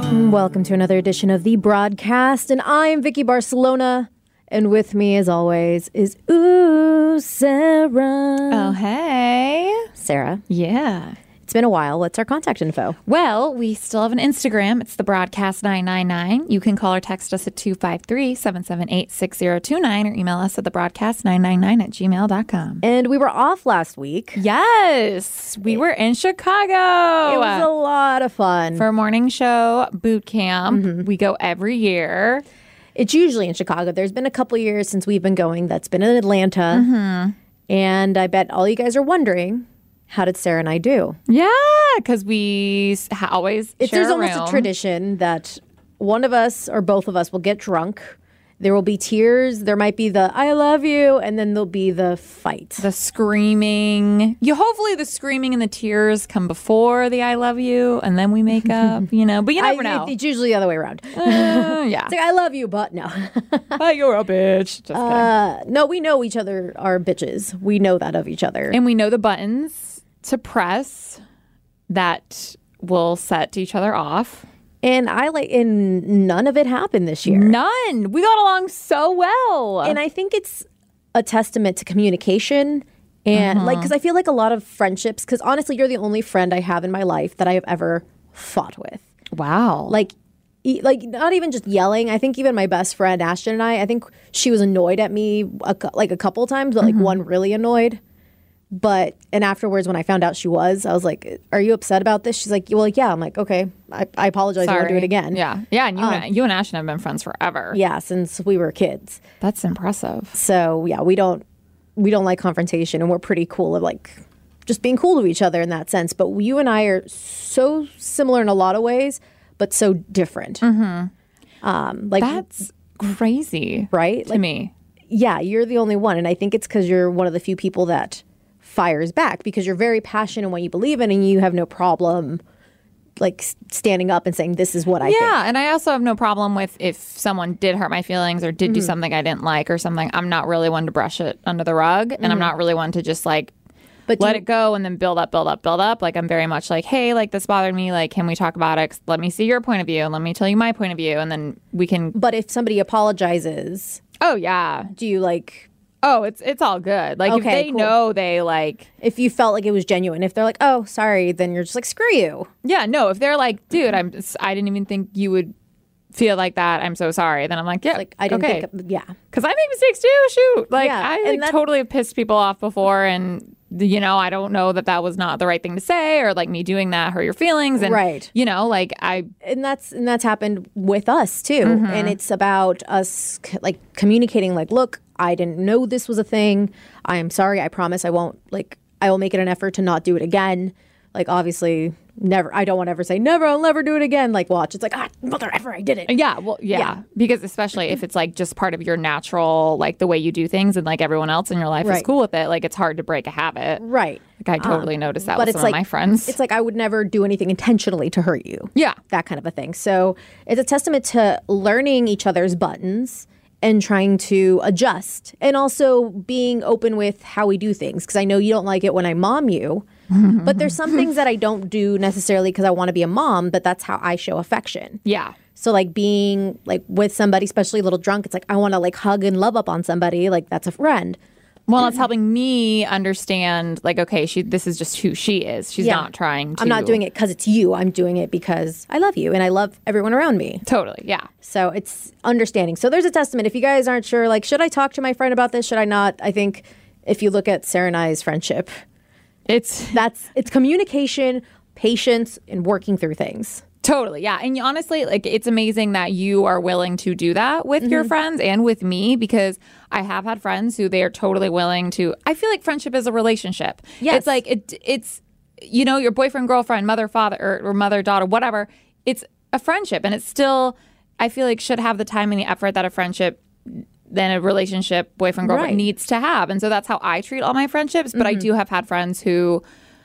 Welcome to another edition of the broadcast, and I'm Vicky Barcelona, and with me, as always, is Sarah. Oh, hey. Sarah. Yeah. It's been a while. What's our contact info? Well, we still have an Instagram. It's the Broadcast 999. You can call or text us at 253-778-6029 or email us at thebroadcast999@gmail.com. And we were off last week. Yes, we were in Chicago. It was a lot of fun. For a morning show boot camp. We go every year. It's usually in Chicago. There's been a couple years since we've been going that's been in Atlanta. And I bet all you guys are wondering, how did Sarah and I do? Yeah, because we always share There's a almost room. a tradition that one of us or both of us will get drunk. There will be tears. There might be the I love you, and then there'll be the fight. The screaming. Hopefully the screaming and the tears come before the I love you, and then we make up, but you never know. It's usually the other way around. Yeah. It's like, I love you, but no. Oh, you're a bitch. Just kidding. No, we know each other are bitches. We know that of each other. And we know the buttons to press that will set each other off. And none of it happened this year. None. We got along so well. And I think it's a testament to communication. And because I feel like a lot of friendships, because honestly, you're the only friend I have in my life that I have ever fought with. Wow. Like not even just yelling. I think even my best friend, Ashton, and I think she was annoyed at me a couple times, but like one really annoyed. And afterwards, when I found out she was, I was like, are you upset about this? She's like, well, yeah. I'm like, okay, I apologize. I won't do it again. Yeah. Yeah. And you and Ashton have been friends forever. Yeah, since we were kids. That's impressive. So yeah, we don't like confrontation, and we're pretty cool of like just being cool to each other in that sense. But you and I are so similar in a lot of ways, but so different. That's crazy. Right? To me. Yeah, you're the only one. And I think it's because you're one of the few people that fires back, because you're very passionate in what you believe in, and you have no problem like standing up and saying, this is what I think. Yeah, and I also have no problem with if someone did hurt my feelings or did do something I didn't like or something. I'm not really one to brush it under the rug, and I'm not really one to just like let it go and then build up. Like, I'm very much like, hey, like, this bothered me. Like, can we talk about it? Let me see your point of view, and let me tell you my point of view, and then we can. But if somebody apologizes, oh yeah, do you like? Oh, it's all good. Like, okay, if they know they like. If you felt like it was genuine, if they're like, oh, sorry, then you're just like, screw you. Yeah, no. If they're like, dude, I didn't even think you would feel like that. I'm so sorry. Then I'm like, yeah, like I didn't think, yeah, because I make mistakes too. Shoot, like yeah, I totally have pissed people off before, and I don't know that was not the right thing to say, or like me doing that hurt your feelings, and right, like and that's happened with us too, and it's about us like communicating, like, look, I didn't know this was a thing. I am sorry. I promise I won't, like, I will make it an effort to not do it again. Like, obviously, never. I don't want to ever say never. I'll never do it again. Like, watch. It's like, mother ever, I did it. Yeah. Well, yeah. Because especially if it's like just part of your natural, like the way you do things, and like everyone else in your life is cool with it. Like, it's hard to break a habit. Right. Like, I totally noticed that but with some of my friends. It's like I would never do anything intentionally to hurt you. Yeah. That kind of a thing. So it's a testament to learning each other's buttons and trying to adjust, and also being open with how we do things. Because I know you don't like it when I mom you, but there's some things that I don't do necessarily because I want to be a mom, but that's how I show affection. Yeah. So like being like with somebody, especially a little drunk, it's like I want to like hug and love up on somebody, like that's a friend. Well, it's helping me understand, like, okay, this is just who she is. She's not trying to. I'm not doing it because it's you. I'm doing it because I love you and I love everyone around me. Totally, yeah. So it's understanding. So there's a testament. If you guys aren't sure, like, should I talk to my friend about this? Should I not? I think if you look at Sarah and I's friendship, it's communication, patience, and working through things. Totally, yeah. And honestly, like, it's amazing that you are willing to do that with your friends and with me, because I have had friends who they are totally willing to. I feel like friendship is a relationship. Yes. It's like it's your boyfriend, girlfriend, mother, father, or mother, daughter, whatever. It's a friendship, and it's still, I feel like, should have the time and the effort that a friendship than a relationship, boyfriend, girlfriend, needs to have. And so that's how I treat all my friendships. But I do have had friends who,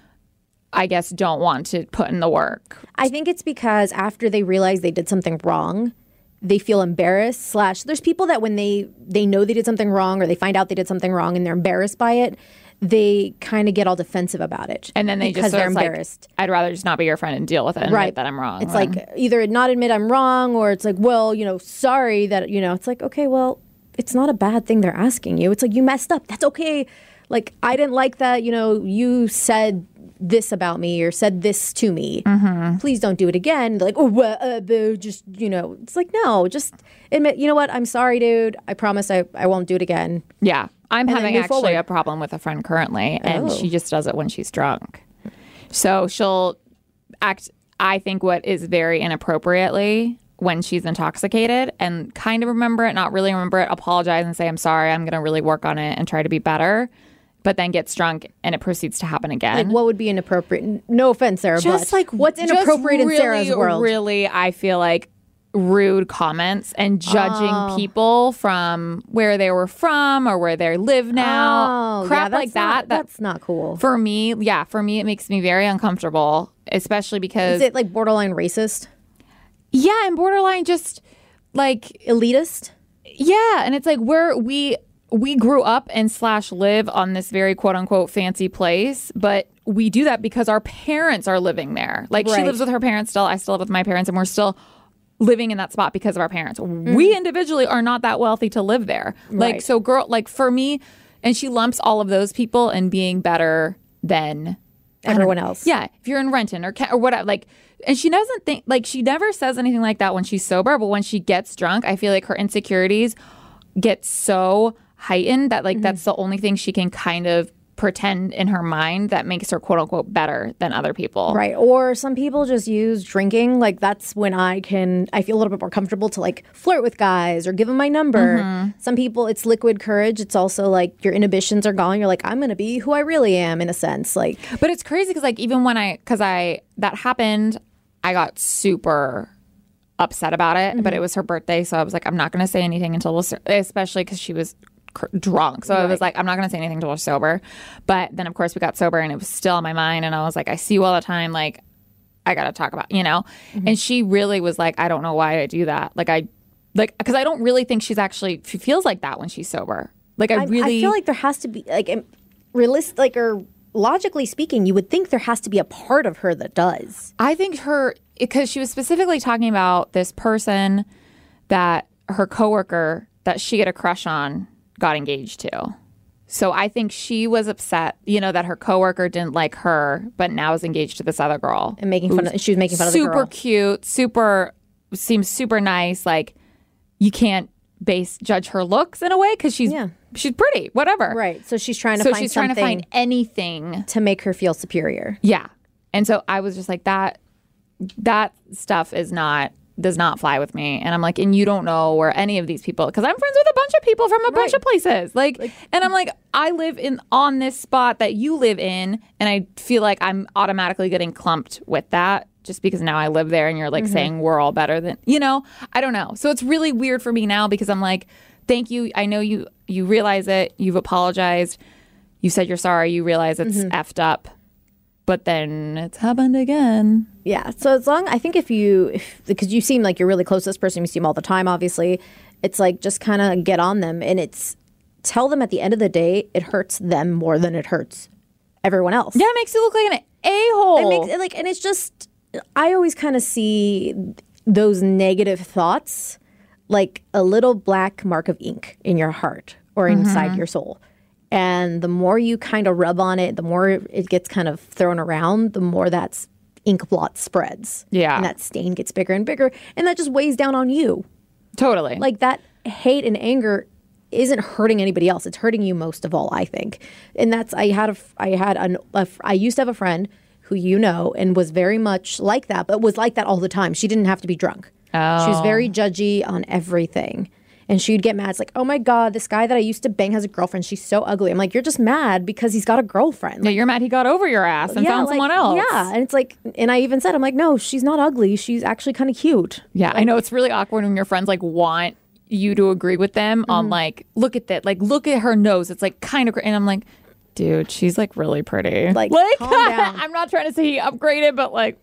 I guess, don't want to put in the work. I think it's because after they realize they did something wrong, they feel embarrassed. There's people that when they know they did something wrong, or they find out they did something wrong and they're embarrassed by it, they kind of get all defensive about it. And then they because just, so they're it's like, embarrassed. I'd rather just not be your friend and deal with it and admit that I'm wrong. It's like either not admit I'm wrong, or it's like, well, sorry that, it's like, okay, well, it's not a bad thing they're asking you. It's like, you messed up. That's okay. Like, I didn't like that, you said this about me or said this to me. Please don't do it again. They're like, oh, well, just, it's like, no, just admit, you know what? I'm sorry, dude. I promise I won't do it again. Yeah. I'm having actually forward. a problem with a friend currently, and she just does it when she's drunk. So she'll act, I think, what is very inappropriately when she's intoxicated, and kind of remember it, not really remember it, apologize and say, I'm sorry, I'm going to really work on it and try to be better, but then gets drunk and it proceeds to happen again. Like, what would be inappropriate? No offense, Sarah, Just but like what's inappropriate in Sarah's world? Really, I feel like rude comments and judging people from where they were from or where they live now. Crap like that. That's not cool. For me, it makes me very uncomfortable, especially because... Is it like borderline racist? Yeah, and borderline just like... elitist? Yeah, and it's like we grew up and / live on this very quote unquote fancy place, but we do that because our parents are living there. Like she lives with her parents still, I still live with my parents, and we're still living in that spot because of our parents. We individually are not that wealthy to live there. Like, so for me, and she lumps all of those people in being better than everyone else. Yeah. If you're in Renton or whatever, like, and she doesn't think, like, she never says anything like that when she's sober, but when she gets drunk, I feel like her insecurities get so heightened that, like, that's the only thing she can kind of pretend in her mind that makes her quote unquote better than other people. Right. Or some people just use drinking. Like, that's when I feel a little bit more comfortable to like flirt with guys or give them my number. Some people, it's liquid courage. It's also like your inhibitions are gone. You're like, I'm going to be who I really am, in a sense. Like, but it's crazy because like even when that happened, I got super upset about it, but it was her birthday. So I was like, I'm not going to say anything until especially because she was drunk. So I was like, I'm not going to say anything until we're sober. But then of course we got sober and it was still on my mind. And I was like, I see you all the time. Like, I got to talk about, and she really was like, I don't know why I do that. Because I don't really think she feels like that when she's sober. Like I feel like there has to be like realistic, like, or logically speaking, you would think there has to be a part of her that does. I think because she was specifically talking about this person that her coworker that she had a crush on got engaged to. So I think she was upset, that her coworker didn't like her, but now is engaged to this other girl. And she was making fun of the girl. Super cute, seems super nice. Like, you can't judge her looks in a way because she's pretty, whatever. Right. So she's trying to find anything to make her feel superior. Yeah. And so I was just like, that stuff does not fly with me. And I'm like, and you don't know where any of these people, because I'm friends with a bunch of people from a bunch of places. Like, and I'm like, I live on this spot that you live in, and I feel like I'm automatically getting clumped with that just because now I live there, and you're like saying we're all better than, I don't know. So it's really weird for me now because I'm like, thank you. I know you realize it. You've apologized. You said you're sorry. You realize it's effed up. But then it's happened again. Yeah. So I think because you seem like you're really close to this person, you see them all the time, obviously, it's like just kind of get on them, and tell them at the end of the day, it hurts them more than it hurts everyone else. Yeah, it makes you look like an a-hole. And it's just, I always kind of see those negative thoughts like a little black mark of ink in your heart or inside your soul. And the more you kind of rub on it, the more it gets kind of thrown around, the more that ink blot spreads. Yeah. And that stain gets bigger and bigger. And that just weighs down on you. Totally. Like, that hate and anger isn't hurting anybody else. It's hurting you most of all, I think. And I used to have a friend who and was very much like that, but was like that all the time. She didn't have to be drunk. Oh. She was very judgy on everything. And she'd get mad. It's like, oh my God, this guy that I used to bang has a girlfriend. She's so ugly. I'm like, you're just mad because he's got a girlfriend. Yeah, you're mad he got over your ass and found someone else. Yeah. And it's like, and I even said, I'm like, no, she's not ugly. She's actually kind of cute. Yeah, I know it's really awkward when your friends like want you to agree with them on like, look at that. Like, look at her nose. It's like kind of, and I'm like, dude, she's like really pretty. Like calm down. I'm not trying to say he upgraded, but like.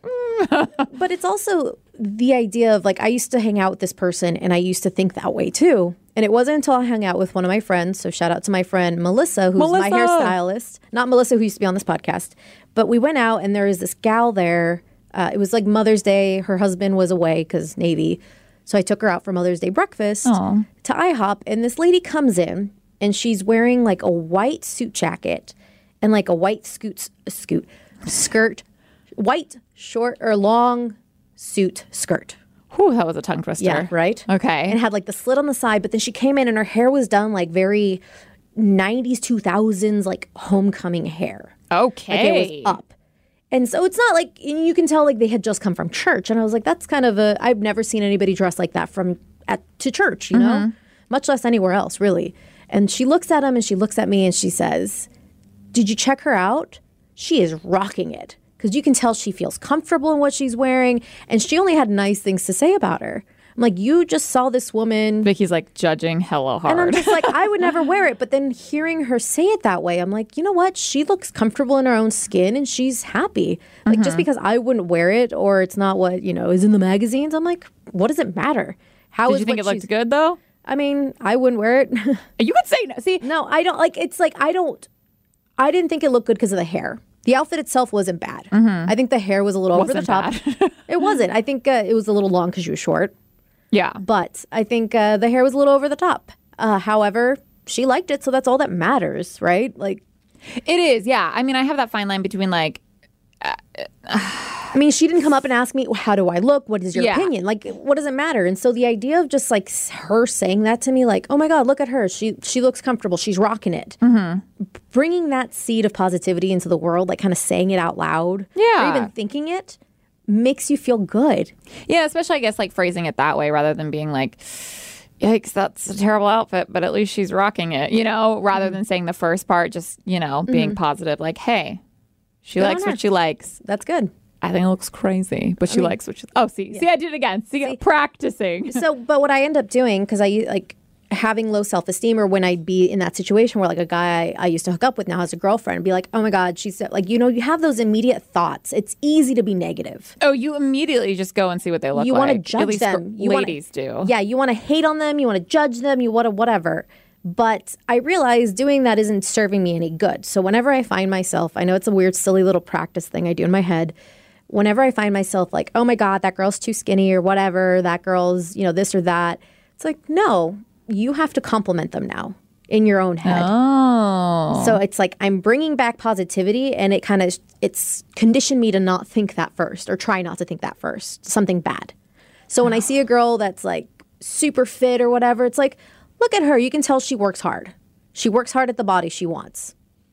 But it's also the idea of like, I used to hang out with this person and I used to think that way too. And it wasn't until I hung out with one of my friends, so shout out to my friend Melissa, who's my hairstylist. Not Melissa, who used to be on this podcast. But we went out, and there was this gal there. It was like Mother's Day. Her husband was away because Navy. So I took her out for Mother's Day breakfast to IHOP. And this lady comes in, and she's wearing like a white suit jacket and like a white skirt, white short or long suit skirt. Whew, that was a tongue twister. Yeah, right? Okay. And had like the slit on the side, but then she came in and her hair was done like very 90s, 2000s, like homecoming hair. Okay. Like it was up. And so it's not like, you can tell like they had just come from church. And I was like, that's kind of I've never seen anybody dressed like that to church, you know? Much less anywhere else, really. And she looks at him and she looks at me and she says, did you check her out? She is rocking it. Because you can tell she feels comfortable in what she's wearing. And she only had nice things to say about her. I'm like, you just saw this woman. Vicky's like judging hella hard. And I'm just like, I would never wear it. But then hearing her say it that way, I'm like, you know what? She looks comfortable in her own skin and she's happy. Like just because I wouldn't wear it or it's not what, is in the magazines, I'm like, what does it matter? Did you think it looked good though? I mean, I wouldn't wear it. You would say no. See, no, I don't like. It's like I didn't think it looked good because of the hair. The outfit itself wasn't bad. I think the hair was a little over the top. It wasn't. I think it was a little long because she was short. Yeah. But I think the hair was a little over the top. However, she liked it, so that's all that matters, right? Like, it is. Yeah. I mean, I have that fine line between like. I mean, she didn't come up and ask me, how do I look? What is your opinion? Like, what does it matter? And so the idea of just like her saying that to me, like, oh my God, look at her. She looks comfortable. She's rocking it. Bringing that seed of positivity into the world, like kind of saying it out loud, or even thinking it, makes you feel good. Yeah, especially, I guess, like phrasing it that way rather than being like, yikes, that's a terrible outfit, but at least she's rocking it, rather than saying the first part, just, being positive, like, hey, she likes what she likes. That's good. I think it looks crazy, but she likes what she... Oh, see, I did it again. See, practicing. So, but what I end up doing, because I like having low self-esteem, or when I'd be in that situation where like a guy I used to hook up with now has a girlfriend, be like, oh my God, she's like, you have those immediate thoughts. It's easy to be negative. Oh, you immediately just go and see what they look like. You want to judge them. Ladies do. Yeah, you want to hate on them. You want to judge them. You want to whatever. But I realize doing that isn't serving me any good. So whenever I find myself, I know it's a weird, silly little practice thing I do in my head. Whenever I find myself like, oh my God, that girl's too skinny or whatever, that girl's, this or that. It's like, no, you have to compliment them now in your own head. Oh. So it's like I'm bringing back positivity, and it's conditioned me to not think that first, or try not to think that first, something bad. So when I see a girl that's like super fit or whatever, it's like, look at her. You can tell she works hard. She works hard at the body she wants.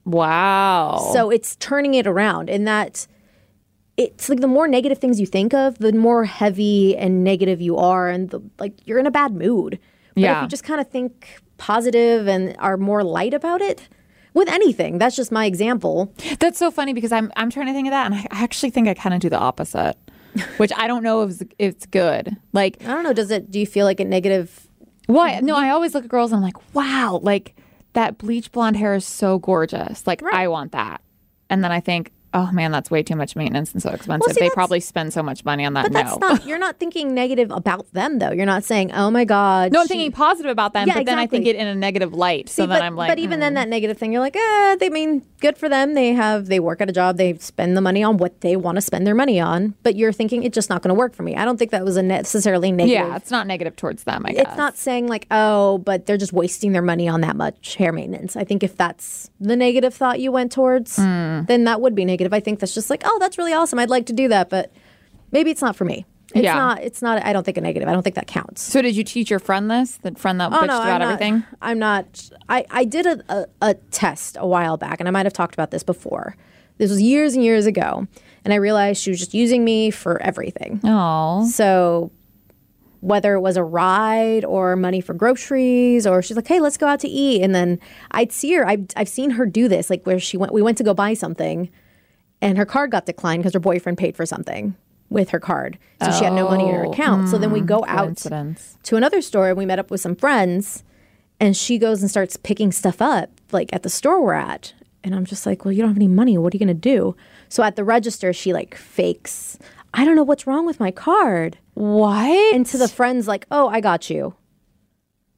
Wow. So it's turning it around, and that it's like the more negative things you think of, the more heavy and negative you are, and you're in a bad mood. But if you just kind of think positive and are more light about it with anything, that's just my example. That's so funny because I'm trying to think of that, and I actually think I kind of do the opposite, which I don't know if it's good. Like, I don't know. Do you feel like a negative? Well, no, I always look at girls and I'm like, wow, like that bleach blonde hair is so gorgeous. Like, I want that. And then I think, oh man, that's way too much maintenance and so expensive. They probably spend so much money on that. But you're not thinking negative about them though. You're not saying, oh my God. No, I'm thinking positive about them, but then I think it in a negative light. So then I'm like, but even then that negative thing, you're like, they mean good for them. They work at a job. They spend the money on what they want to spend their money on. But you're thinking it's just not going to work for me. I don't think that was a necessarily negative. Yeah, it's not negative towards them, I guess. It's not saying like, oh, but they're just wasting their money on that much hair maintenance. I think if that's the negative thought you went towards, then that would be negative. I think that's just like, oh, that's really awesome. I'd like to do that, but maybe it's not for me. It's not, I don't think a negative. I don't think that counts. So did you teach your friend this? The friend that bitched about everything? I'm not. I did a test a while back, and I might have talked about this before. This was years and years ago, and I realized she was just using me for everything. Oh. So whether it was a ride or money for groceries, or she's like, hey, let's go out to eat. And then I'd see her. I've seen her do this, like where we went to go buy something, and her card got declined because her boyfriend paid for something with her card. So she had no money in her account. So then we go out to another store, and we met up with some friends, and she goes and starts picking stuff up like at the store we're at. And I'm just like, well, you don't have any money. What are you going to do? So at the register, she like fakes, I don't know what's wrong with my card. What? And to the friends like, oh, I got you.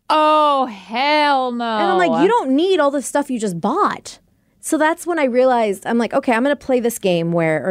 Oh, hell no. And I'm like, you don't need all the stuff you just bought. So that's when I realized, I'm like, okay, I'm going to play this game where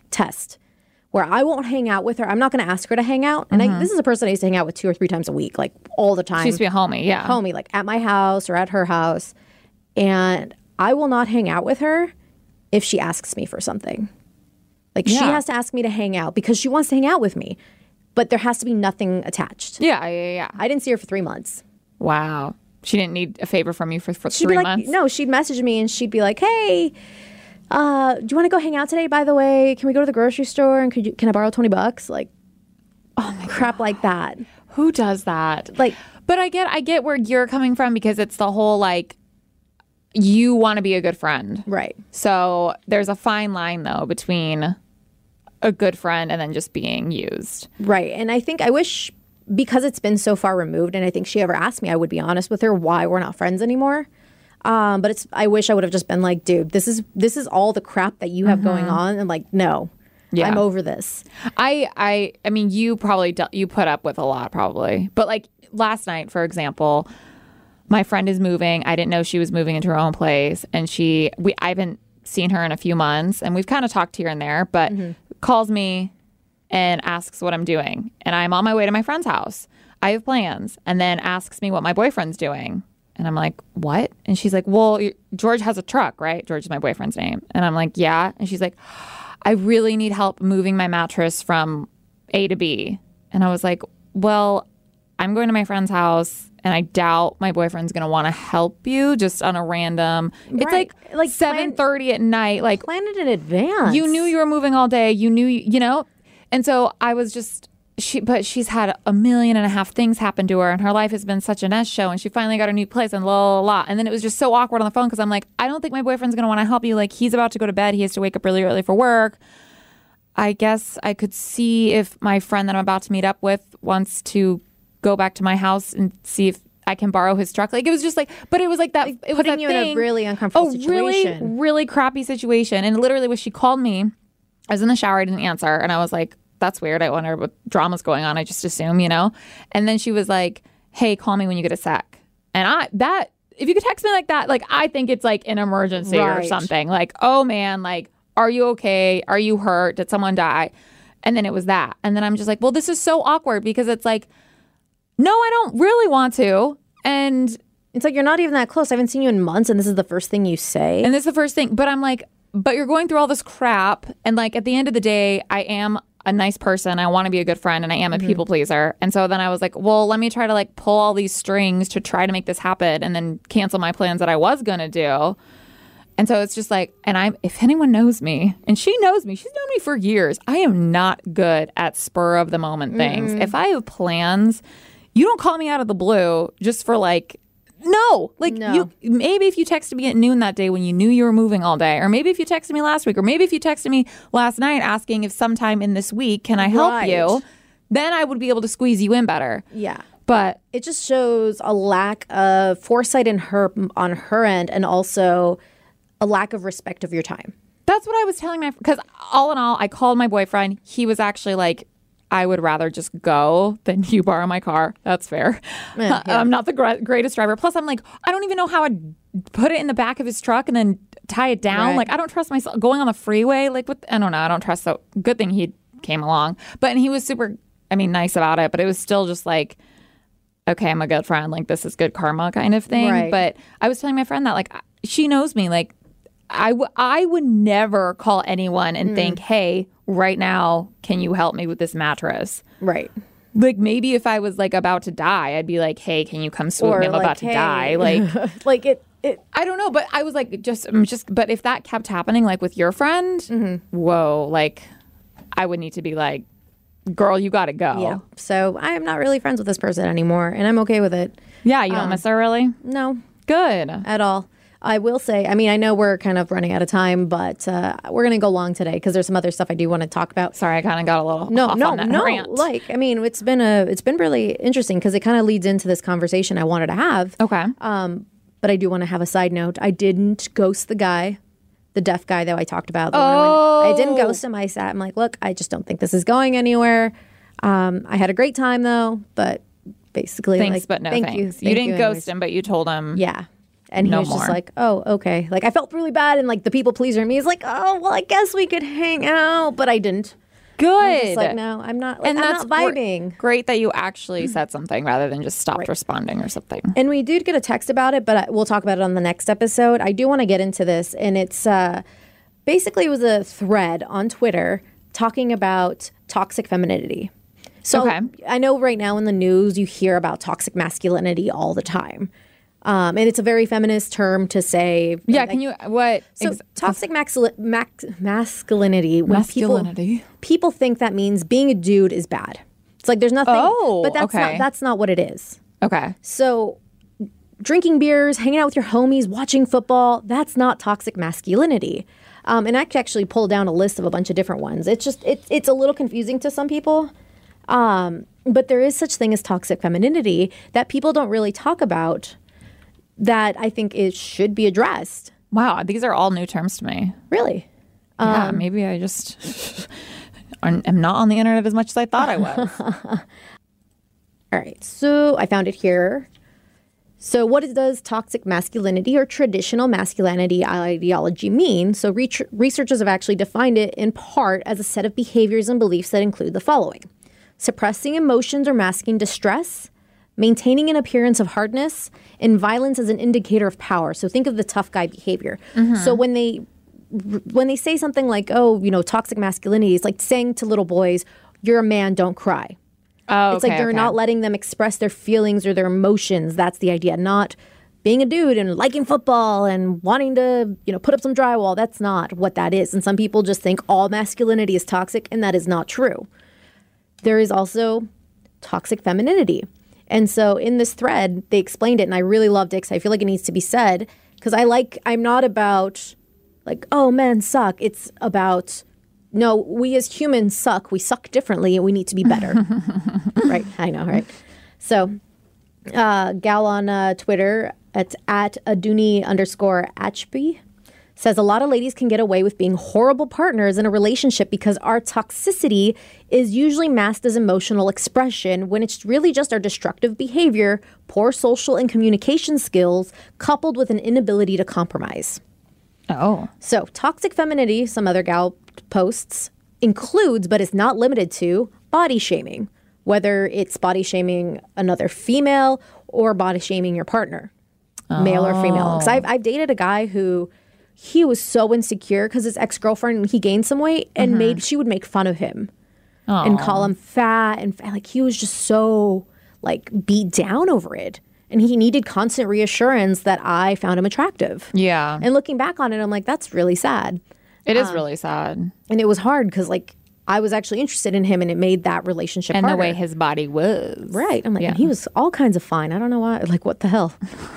I won't hang out with her. I'm not going to ask her to hang out. And this is a person I used to hang out with 2 or 3 times a week, like all the time. She used to be a homie, yeah. Homie, like at my house or at her house. And I will not hang out with her if she asks me for something. Like she has to ask me to hang out because she wants to hang out with me. But there has to be nothing attached. Yeah. I didn't see her for 3 months. Wow. She didn't need a favor from you for She'd 3 be like, months? No, she'd message me and she'd be like, hey, do you want to go hang out today, by the way? Can we go to the grocery store and can I borrow $20? Like, oh my crap, like that. Who does that? Like, but I get where you're coming from because it's the whole like, you want to be a good friend. right. So there's a fine line though between a good friend and then just being used. Right. And I think I wish, because it's been so far removed, and I think she ever asked me, I would be honest with her why we're not friends anymore. But I wish I would have just been like, dude, this is all the crap that you have going on, and like, no, I'm over this. I mean, you probably you put up with a lot probably, but like last night, for example, my friend is moving. I didn't know she was moving into her own place, and I haven't seen her in a few months, and we've kind of talked here and there, but calls me and asks what I'm doing, and I'm on my way to my friend's house. I have plans, and then asks me what my boyfriend's doing. And I'm like, what? And she's like, well, George has a truck, right? George is my boyfriend's name. And I'm like, yeah. And she's like, I really need help moving my mattress from A to B. And I was like, well, I'm going to my friend's house and I doubt my boyfriend's going to want to help you just on a random. Right. It's like 7:30 at night. Like, plan it in advance. you knew you were moving all day. You knew, you know? And so I was just... But she's had 1.5 million things happen to her, and her life has been such a mess show, and she finally got a new place and la. And then it was just so awkward on the phone because I'm like, I don't think my boyfriend's going to want to help you. Like, he's about to go to bed. He has to wake up really early for work. I guess I could see if my friend that I'm about to meet up with wants to go back to my house and see if I can borrow his truck. Like, it was just like, but it was like that. It was putting that you thing, in a really uncomfortable situation. Really, really crappy situation. And literally, when she called me, I was in the shower, I didn't answer, and I was like, that's weird. I wonder what drama's going on. I just assume, you know? And then she was like, hey, call me when you get a sec. And if you could text me like that, like, I think it's like an emergency or something. Like, oh man, like, are you okay? Are you hurt? Did someone die? And then it was that. And then I'm just like, well, this is so awkward because it's like, no, I don't really want to. And it's like, you're not even that close. I haven't seen you in months, and this is the first thing you say. And this is the first thing. But I'm like, but you're going through all this crap. And like, at the end of the day, I am a nice person. I want to be a good friend, and I am a people pleaser. And so then I was like, well, let me try to like pull all these strings to try to make this happen and then cancel my plans that I was going to do. And so it's just like, if anyone knows me, and she knows me, she's known me for years, I am not good at spur of the moment things. If I have plans, you don't call me out of the blue just for like, no. You maybe if you texted me at noon that day when you knew you were moving all day, or maybe if you texted me last week, or maybe if you texted me last night asking if sometime in this week can I help you, then I would be able to squeeze you in better. Yeah. But it just shows a lack of foresight on her end, and also a lack of respect of your time. That's what I was telling because all in all, I called my boyfriend. He was actually like, I would rather just go than you borrow my car. That's fair. Yeah. I'm not the greatest driver. Plus, I'm like, I don't even know how I'd put it in the back of his truck and then tie it down. Right. Like, I don't trust myself going on the freeway. Like, I don't know. I don't trust. So good thing he came along. And he was super, nice about it. But it was still just like, okay, I'm a good friend. Like, this is good karma kind of thing. Right. But I was telling my friend that, like, she knows me. Like, I would never call anyone and think, hey, right now, can you help me with this mattress? Right. Like, maybe if I was like about to die, I'd be like, hey, can you come swoop me? I'm about to die. Like, like it. I don't know, but I was like, but if that kept happening, like with your friend, whoa, like, I would need to be like, girl, you got to go. Yeah. So I am not really friends with this person anymore, and I'm okay with it. Yeah, you don't miss her really? No. Good. At all. I will say, I know we're kind of running out of time, but we're going to go long today because there's some other stuff I do want to talk about. Sorry, I kind of got a little off on that rant. Like, it's been really interesting because it kind of leads into this conversation I wanted to have. Okay. But I do want to have a side note. I didn't ghost the guy, the deaf guy that I talked about. I didn't ghost him. I'm like, look, I just don't think this is going anywhere. I had a great time though, but basically. Thanks, like, but no thank thanks. You, You thank didn't anyways. ghost him, but you told him. Yeah. And he No was just more. like, oh, okay. Like, I felt really bad. And like the people pleaser in me is like, oh, well, I guess we could hang out. But I didn't. Good. I'm just like, no, I'm not. Like, And I'm that's not vibing. Great that you actually said something rather than just stopped responding or something. And we did get a text about it, but we'll talk about it on the next episode. I do want to get into this. And it's basically it was a thread on Twitter talking about toxic femininity. So Okay. I know right now in the news you hear about toxic masculinity all the time. And it's a very feminist term to say. Yeah, like, can you what? So toxic masculinity. When Masculinity. People think that means being a dude is bad. It's like there's nothing. Oh, but okay. That's not what it is. Okay. So drinking beers, hanging out with your homies, watching football, that's not toxic masculinity. And I could actually pull down a list of a bunch of different ones. It's just it's a little confusing to some people. But there is such thing as toxic femininity that people don't really talk about, that I think it should be addressed. Wow, these are all new terms to me. Really? Yeah, maybe I just am not on the internet as much as I thought I was. All right, so I found it here. So what does toxic masculinity or traditional masculinity ideology mean? So researchers have actually defined it in part as a set of behaviors and beliefs that include the following: suppressing emotions or masking distress, maintaining an appearance of hardness, and violence as an indicator of power. So think of the tough guy behavior. So when they say something like, oh, you know, toxic masculinity, it's like saying to little boys, you're a man, don't cry. Oh, It's like they're not letting them express their feelings or their emotions. That's the idea. Not being a dude and liking football and wanting to, you know, put up some drywall. That's not what that is. And some people just think all masculinity is toxic, and that is not true. There is also toxic femininity. And so in this thread, they explained it, and I really loved it because I feel like it needs to be said, because I'm not about like, oh, men suck. It's about, no, we as humans suck. We suck differently, and we need to be better. Right. I know. Right. So gal on Twitter, it's at Aduni_Achby, says a lot of ladies can get away with being horrible partners in a relationship because our toxicity is usually masked as emotional expression when it's really just our destructive behavior, poor social and communication skills, coupled with an inability to compromise. Oh. So toxic femininity, some other gal posts, includes but is not limited to body shaming, whether it's body shaming another female or body shaming your partner, male or female. Because I've dated a guy who he was so insecure because his ex-girlfriend, he gained some weight and she would make fun of him and call him fat and like he was just so like beat down over it. And he needed constant reassurance that I found him attractive. Yeah. And looking back on it, I'm like, that's really sad. It is really sad. And it was hard because like I was actually interested in him and it made that relationship And harder. the way his body was. Right. I'm like, and he was all kinds of fine. I don't know why. Like, what the hell?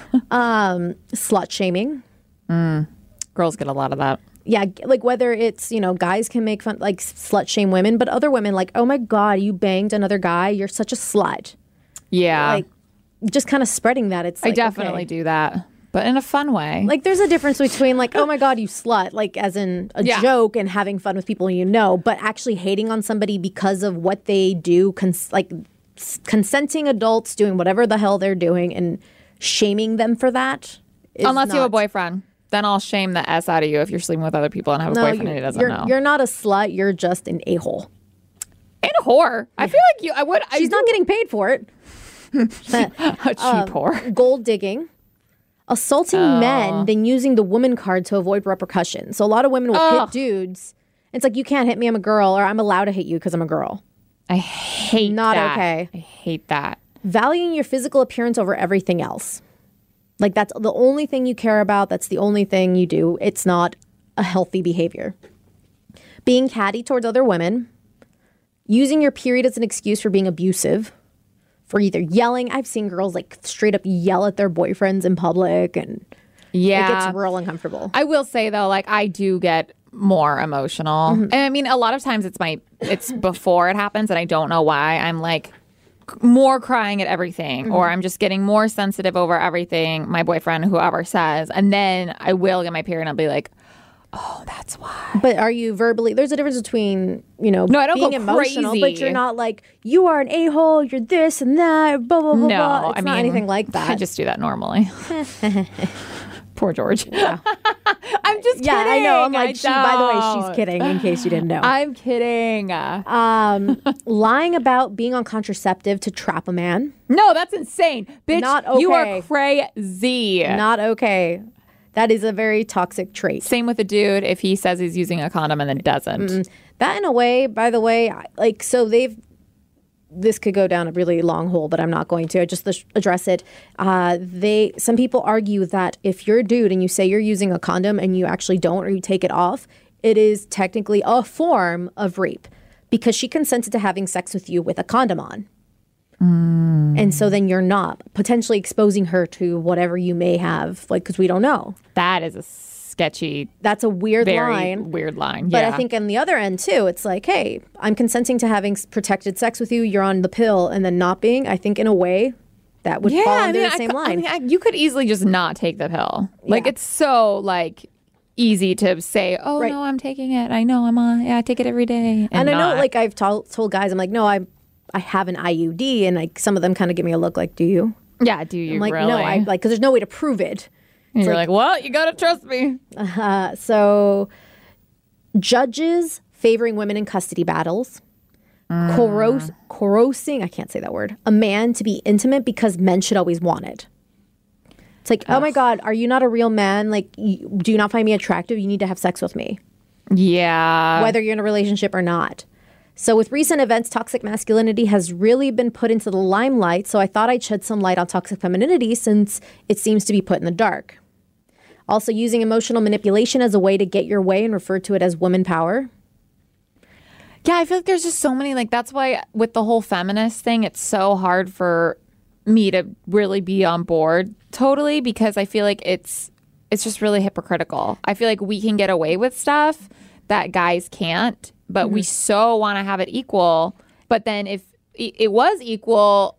Slut shaming. Girls get a lot of that. Yeah, like whether it's, you know, guys can make fun, like slut shame women, but other women like, oh my God, you banged another guy. You're such a slut. Yeah. Like, just kind of spreading that. It's like, I definitely do that, but in a fun way. Like, there's a difference between like, oh my God, you slut, like as in a joke and having fun with people you know, but actually hating on somebody because of what they do, consenting adults doing whatever the hell they're doing and shaming them for that. Unless you have a boyfriend. Then I'll shame the S out of you if you're sleeping with other people and have a boyfriend and he doesn't know. You're not a slut. You're just an a-hole. And a whore. I feel like you. She's not getting paid for it. A cheap whore. Gold digging. Assaulting men, then using the woman card to avoid repercussions. So a lot of women will hit dudes. It's like, you can't hit me, I'm a girl, or I'm allowed to hit you because I'm a girl. I hate Not that. okay. I hate that. Valuing your physical appearance over everything else. Like, that's the only thing you care about. That's the only thing you do. It's not a healthy behavior. Being catty towards other women. Using your period as an excuse for being abusive. For either yelling. I've seen girls like straight up yell at their boyfriends in public, and it gets real uncomfortable. I will say though, like I do get more emotional. And I mean, a lot of times it's before it happens and I don't know why. I'm like more crying at everything or I'm just getting more sensitive over everything my boyfriend, whoever says. And then I will get my period and I'll be like, Oh, that's why. But are you verbally? There's a difference between, No, I don't being go emotional, crazy. but you're not like, you are an a-hole, you're this and that, blah, blah, blah, No, blah. It's I not mean, anything like that. I just do that normally. Poor George. Yeah. I'm just kidding. Yeah, I know. I'm like, by the way, don't. she's kidding, in case you didn't know. I'm kidding. Lying about being on contraceptive to trap a man. No, that's insane. Bitch, Not okay. you are crazy. Not okay. That is a very toxic trait. Same with a dude if he says he's using a condom and then doesn't. That, in a way, by the way, like, so this could go down a really long hole, but I'm not going to. I just address it. Some people argue that if you're a dude and you say you're using a condom and you actually don't, or you take it off, it is technically a form of rape because she consented to having sex with you with a condom on. And so then you're not potentially exposing her to whatever you may have, like, because we don't know. That is a sketchy, That's a weird very line. weird line. But Yeah. I think on the other end too, it's like, hey, I'm consenting to having protected sex with you. You're on the pill and then not being. I think in a way that would fall under the same line. You could easily just not take the pill. Like, it's so, like, easy to say, oh, Right. no, I'm taking it. I know I'm on. Yeah, I take it every day. And I know, not. like, I've told guys, I'm like, no, I have an IUD, and like some of them kind of give me a look like, do you? Yeah, do you I'm like, really? no, I like, because there's no way to prove it. And you're like, well, you got to trust me. So judges favoring women in custody battles, coercing, I can't say that word, a man to be intimate because men should always want it. It's like, oh my God, are you not a real man? Like, do you not find me attractive? You need to have sex with me, Yeah. whether you're in a relationship or not. So with recent events, toxic masculinity has really been put into the limelight. So I thought I'd shed some light on toxic femininity since it seems to be put in the dark. Also, using emotional manipulation as a way to get your way and refer to it as woman power. Yeah, I feel like there's just so many, like, that's why with the whole feminist thing, it's so hard for me to really be on board totally, because I feel like it's just really hypocritical. I feel like we can get away with stuff that guys can't, but we so want to have it equal. But then if it was equal,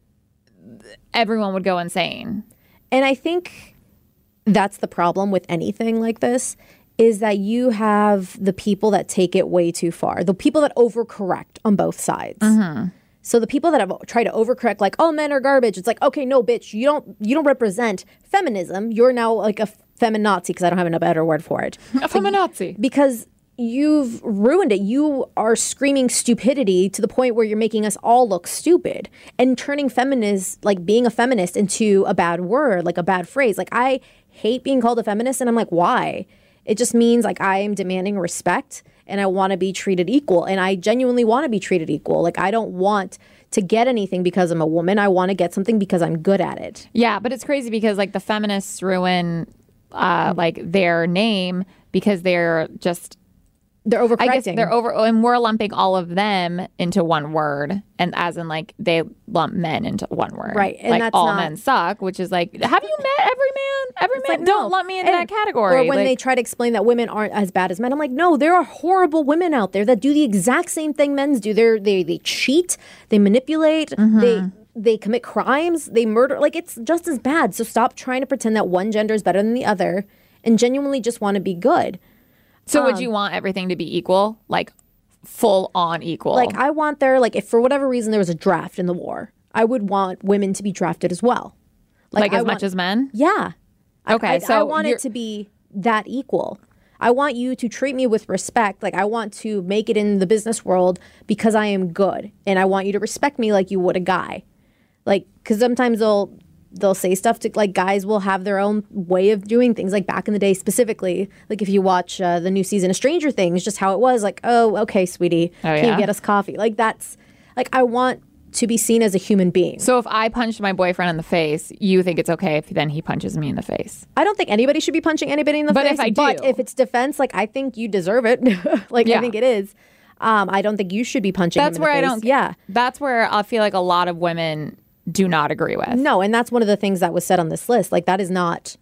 everyone would go insane. And I think that's the problem with anything like this, is that you have the people that take it way too far, the people that overcorrect on both sides. So the people that have tried to overcorrect, like, oh, men are garbage. It's like, okay, no, bitch, you don't represent feminism. You're now like a feminazi, because I don't have a better word for it. A feminazi. Because you've ruined it. You are screaming stupidity to the point where you're making us all look stupid and turning feminist, like being a feminist, into a bad word, like a bad phrase. Like, I hate being called a feminist, and I'm like, why? It just means like I am demanding respect and I want to be treated equal, and I genuinely want to be treated equal. Like, I don't want to get anything because I'm a woman. I want to get something because I'm good at it. Yeah, but it's crazy because like the feminists ruin like their name because they're just, They're overcorrecting. I guess they're over, and we're lumping all of them into one word, and as in like they lump men into one word, Right, and like that's all not- men suck, which is like, have you met every man? Every man, like, don't no. lump me into And- that category. Or when Like, they try to explain that women aren't as bad as men, I'm like, no, there are horrible women out there that do the exact same thing men do. They cheat, they manipulate, they commit crimes, they murder. Like, it's just as bad. So stop trying to pretend that one gender is better than the other, and genuinely just want to be good. so would you want everything to be equal, like full on equal? Like, I want there, like, if for whatever reason there was a draft in the war, I would want women to be drafted as well. like I as want- much as men? Yeah. Okay, I so want you're- it to be that equal. I want you to treat me with respect. Like, I want to make it in the business world because I am good. And I want you to respect me like you would a guy. Like, because sometimes they'll say stuff to, like, guys will have their own way of doing things. Like, back in the day specifically, like if you watch the new season of Stranger Things, just how it was, like, oh, okay, sweetie, Oh, can yeah? you get us coffee? Like, that's, like, I want to be seen as a human being. So if I punched my boyfriend in the face, you think it's okay if then he punches me in the face? I don't think anybody should be punching anybody in the But face. if I But do. if it's defense, like, I think you deserve it. Like, Yeah. I think it is. I don't think you should be punching That's him in where the I face. don't. Yeah. That's where I feel like a lot of women do not agree with. No, and that's one of the things that was said on this list. Like, that is not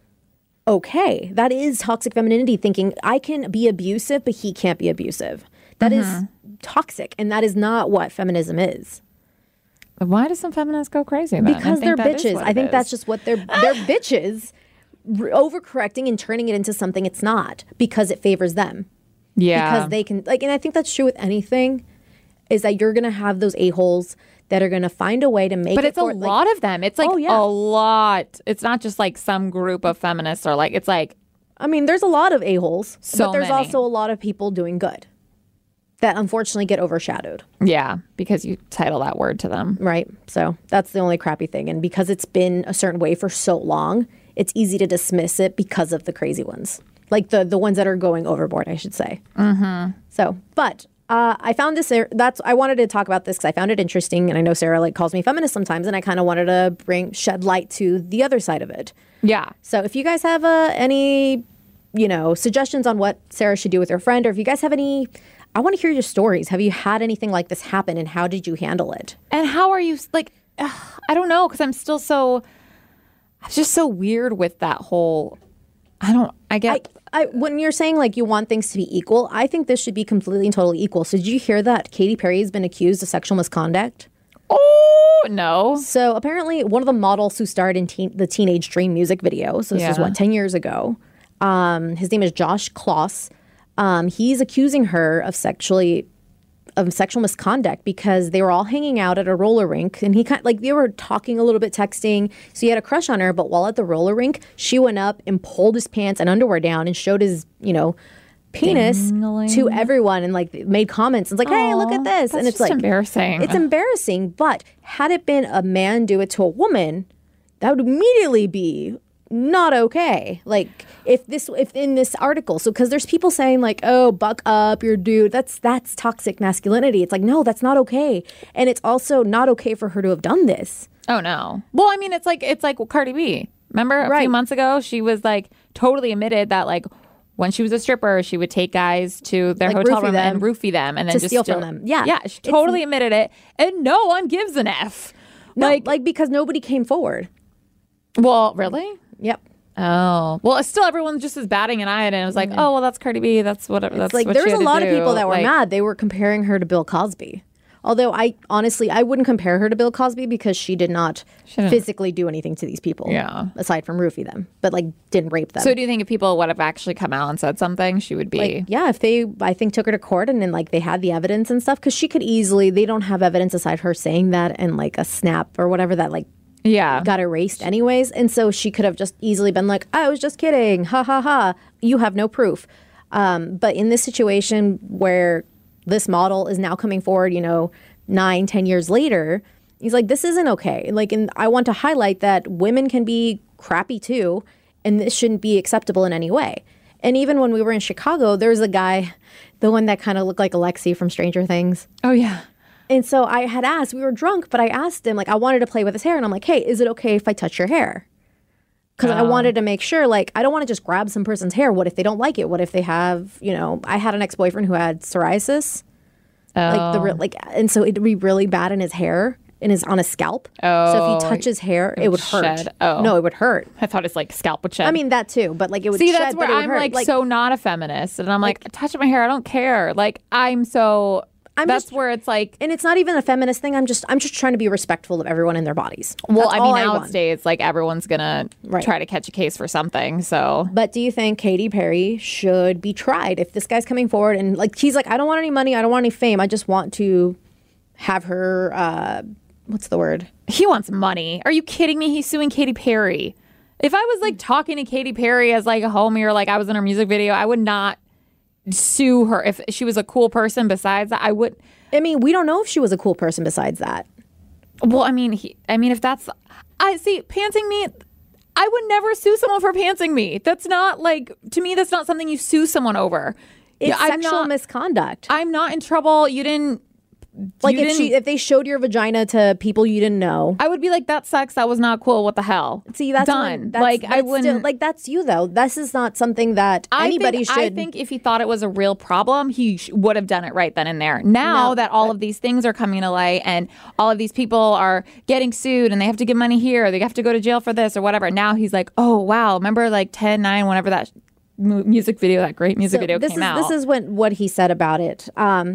okay. That is toxic femininity, thinking I can be abusive, but he can't be abusive. That is toxic, and that is not what feminism is. Why do some feminists go crazy about it? Because I they're think that is bitches. what I it think is. that's just what they're bitches. overcorrecting and turning it into something it's not because it favors them. Yeah. Because they can, like, and I think that's true with anything, is that you're going to have those a-holes that are going to find a way to make but it. But it's a lot of them. It's like a lot. It's not just like some group of feminists or like, it's like. I mean, there's a lot of a-holes, but there's many. also a lot of people doing good that unfortunately get overshadowed. Yeah, because you title that word to them. Right. So that's the only crappy thing. And because it's been a certain way for so long, it's easy to dismiss it because of the crazy ones. Like the ones that are going overboard, I should say. Mm-hmm. So, but I found this, I wanted to talk about this because I found it interesting. And I know Sarah like calls me feminist sometimes, and I kind of wanted to shed light to the other side of it. Yeah. So if you guys have any, suggestions on what Sarah should do with her friend, or if you guys have any, I want to hear your stories. Have you had anything like this happen, and how did you handle it? And how are you, like, I don't know, because I'm just so weird with that whole, when you're saying like you want things to be equal, I think this should be completely and totally equal. So did you hear that Katy Perry has been accused of sexual misconduct? Oh, no. So apparently one of the models who starred in the Teenage Dream music video, so this was 10 years ago, his name is Josh Kloss. He's accusing her of sexual misconduct because they were all hanging out at a roller rink, and they were talking a little bit, texting. So he had a crush on her, but while at the roller rink, she went up and pulled his pants and underwear down and showed his, penis to everyone, and like made comments. It's like, hey, look at this. And it's like embarrassing. It's embarrassing. But had it been a man do it to a woman, that would immediately be not okay. Like if in this article, so because there's people saying like, oh, buck up, you're a dude. That's toxic masculinity. It's like, no, that's not okay. And it's also not okay for her to have done this. Oh no. Well, I mean, it's like Cardi B. Remember a few months ago, she was like totally admitted that like when she was a stripper, she would take guys to their hotel room and roofie them and then just steal from them. Yeah. Yeah, she totally admitted it. And no one gives an F. No, like because nobody came forward. Well, really? Yep. Oh. Well, still everyone just is batting an eye at it. And it was like, oh, well, that's Cardi B. That's whatever. That's like what there was she a had lot to of people do. that were mad. They were comparing her to Bill Cosby. Although I wouldn't compare her to Bill Cosby because she did not physically do anything to these people. Yeah. Aside from roofie them, but like didn't rape them. So do you think if people would have actually come out and said something, she would be? Like, yeah, if they, I think, took her to court and then like they had the evidence and stuff, because she could easily, they don't have evidence aside her saying that and like a snap or whatever that like got erased anyways. And so she could have just easily been like, I was just kidding. Ha ha ha. You have no proof. But in this situation where this model is now coming forward, 9-10 years later, he's like, this isn't okay. Like, and I want to highlight that women can be crappy too, and this shouldn't be acceptable in any way. And even when we were in Chicago, there was a guy, the one that kind of looked like Alexi from Stranger Things. Oh, yeah. And so I had asked, we were drunk, but I asked him, like, I wanted to play with his hair. And I'm like, hey, is it okay if I touch your hair? Because I wanted to make sure, like, I don't want to just grab some person's hair. What if they don't like it? What if they have, I had an ex-boyfriend who had psoriasis. And so it'd be really bad in his hair and on his scalp. Oh. So if you touch his hair, it would hurt. Shed. Oh. No, it would hurt. I thought it's like scalp would shed. I mean, that too, but like it would See, shed, that's where but it would I'm hurt. like so not a feminist. And I'm like, touch my hair, I don't care. Like that's where it's like, and it's not even a feminist thing. I'm just trying to be respectful of everyone in their bodies. Well, That's I mean, all nowadays, like everyone's gonna try to catch a case for something. So, but do you think Katy Perry should be tried if this guy's coming forward and like he's like, I don't want any money, I don't want any fame, I just want to have her. What's the word? He wants money. Are you kidding me? He's suing Katy Perry. If I was like talking to Katy Perry as like a homie or like I was in her music video, I would not sue her. If she was a cool person besides that, I would. I mean, we don't know if she was a cool person besides that. Well, I mean, if that's, I see, pantsing me, I would never sue someone for pantsing me. That's not like, to me, that's not something you sue someone over. It's sexual misconduct. I'm not in trouble. You didn't. Like if they showed your vagina to people you didn't know, I would be like, that sucks. That was not cool. What the hell? See, that's done. I wouldn't. Still, like that's you though. This is not something that anybody should. I think if he thought it was a real problem, he would have done it right then and there. Now that all of these things are coming to light and all of these people are getting sued and they have to give money here, or they have to go to jail for this or whatever. Now he's like, oh wow, remember like 10-9, whenever that music video, that great music video came out. This is what he said about it.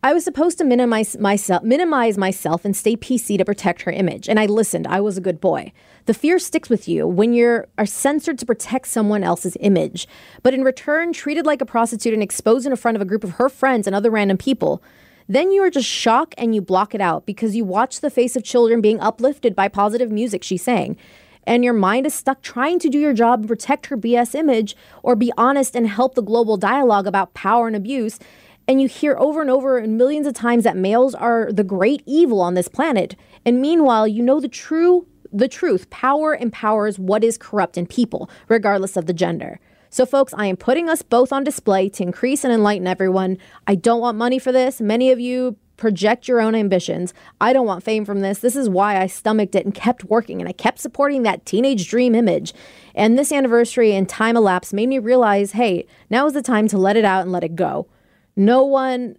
I was supposed to minimize myself and stay PC to protect her image. And I listened. I was a good boy. The fear sticks with you when you are censored to protect someone else's image. But in return, treated like a prostitute and exposed in front of a group of her friends and other random people. Then you are just shocked and you block it out because you watch the face of children being uplifted by positive music she sang. And your mind is stuck trying to do your job and protect her BS image or be honest and help the global dialogue about power and abuse. And you hear over and over and millions of times that males are the great evil on this planet. And meanwhile, you know the truth. Power empowers what is corrupt in people, regardless of the gender. So folks, I am putting us both on display to increase and enlighten everyone. I don't want money for this. Many of you project your own ambitions. I don't want fame from this. This is why I stomached it and kept working, and I kept supporting that teenage dream image. And this anniversary and time elapsed made me realize, hey, now is the time to let it out and let it go. No one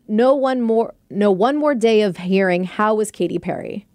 more day of hearing how was Katy Perry.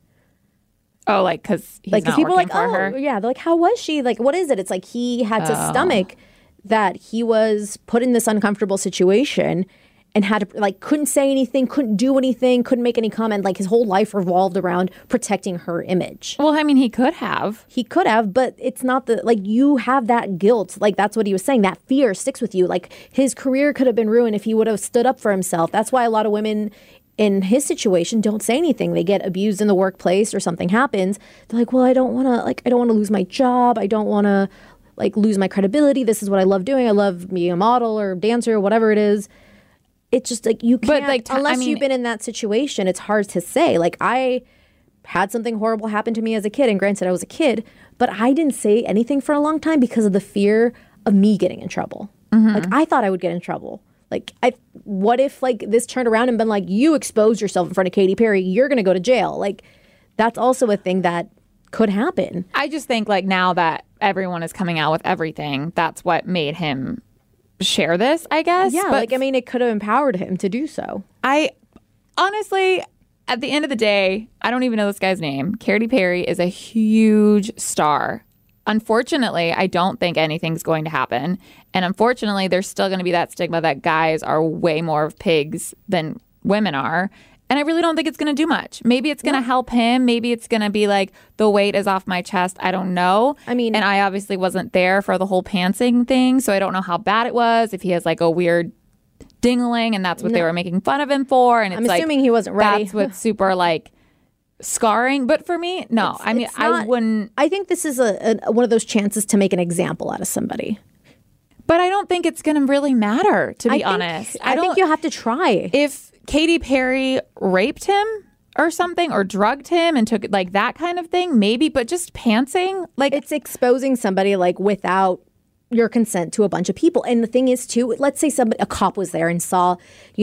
Oh, like because he's like not people working are like, for oh her. yeah, they're like, how was she? Like, what is it? It's like he had to stomach that he was put in this uncomfortable situation and had to like couldn't say anything, couldn't do anything, couldn't make any comment. Like his whole life revolved around protecting her image. Well, I mean, he could have. He could have, but it's not like you have that guilt. Like that's what he was saying. That fear sticks with you. Like his career could have been ruined if he would have stood up for himself. That's why a lot of women in his situation don't say anything. They get abused in the workplace or something happens. They're like, well, I don't want to lose my job. I don't want to like lose my credibility. This is what I love doing. I love being a model or dancer or whatever it is. It's just like you can't, but unless you've been in that situation, it's hard to say. Like I had something horrible happen to me as a kid, and granted I was a kid, but I didn't say anything for a long time because of the fear of me getting in trouble. Mm-hmm. Like I thought I would get in trouble. Like what if like this turned around and been like, you exposed yourself in front of Katy Perry, you're going to go to jail. Like that's also a thing that could happen. I just think like now that everyone is coming out with everything, that's what made him share this, I guess. Yeah, but it could have empowered him to do so. I honestly, at the end of the day, I don't even know this guy's name. Katy Perry is a huge star. Unfortunately, I don't think anything's going to happen. And unfortunately, there's still going to be that stigma that guys are way more of pigs than women are. And I really don't think it's going to do much. Maybe it's going to help him. Maybe it's going to be like the weight is off my chest. I don't know. And I obviously wasn't there for the whole pantsing thing. So I don't know how bad it was. If he has like a weird dingling and that's what they were making fun of him for. And it's I'm assuming he wasn't ready. That's what's super like scarring. But for me, no. I wouldn't. I think this is one of those chances to make an example out of somebody. But I don't think it's going to really matter, to be honest. I think you have to try. If Katy Perry raped him or something or drugged him and took like that kind of thing, maybe, but just pantsing, like it's exposing somebody like without your consent to a bunch of people. And the thing is too, let's say a cop was there and saw,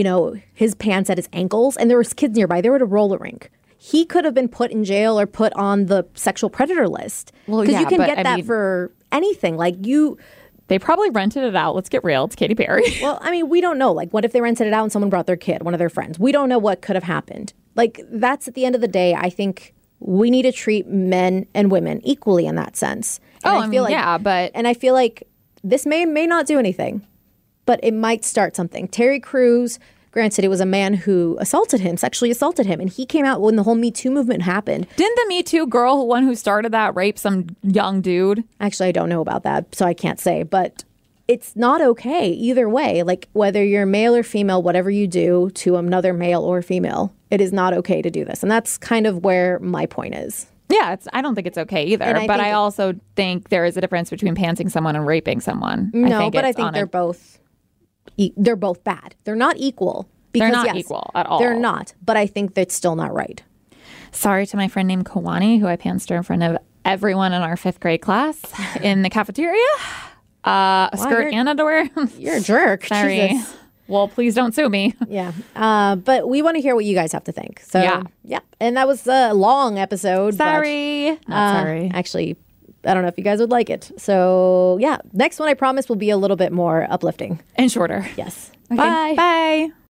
his pants at his ankles and there was kids nearby. They were at a roller rink. He could have been put in jail or put on the sexual predator list. Well, because you can get that for anything. Like they probably rented it out. Let's get real. It's Katy Perry. Well, we don't know. Like, what if they rented it out and someone brought their kid, one of their friends? We don't know what could have happened. Like, that's at the end of the day, I think we need to treat men and women equally in that sense. And And I feel like this may not do anything, but it might start something. Terry Crews, granted, it was a man who sexually assaulted him, and he came out when the whole Me Too movement happened. Didn't the Me Too girl, one who started that, rape some young dude? Actually, I don't know about that, so I can't say, but it's not okay either way. Like, whether you're male or female, whatever you do to another male or female, it is not okay to do this. And that's kind of where my point is. Yeah, I don't think it's okay either. I also think there is a difference between pantsing someone and raping someone. I think they're both bad. They're not equal. They're not equal at all. They're not, but I think that's still not right. Sorry to my friend named Kawani, who I pantsed her in front of everyone in our 5th grade class in the cafeteria. Skirt and underwear. You're a jerk. Sorry. Jesus. Well, please don't sue me. Yeah. But we want to hear what you guys have to think. So, yeah. And that was a long episode. Sorry. Not sorry. Actually, I don't know if you guys would like it. So, yeah. Next one, I promise, will be a little bit more uplifting. And shorter. Yes. Okay. Bye. Bye.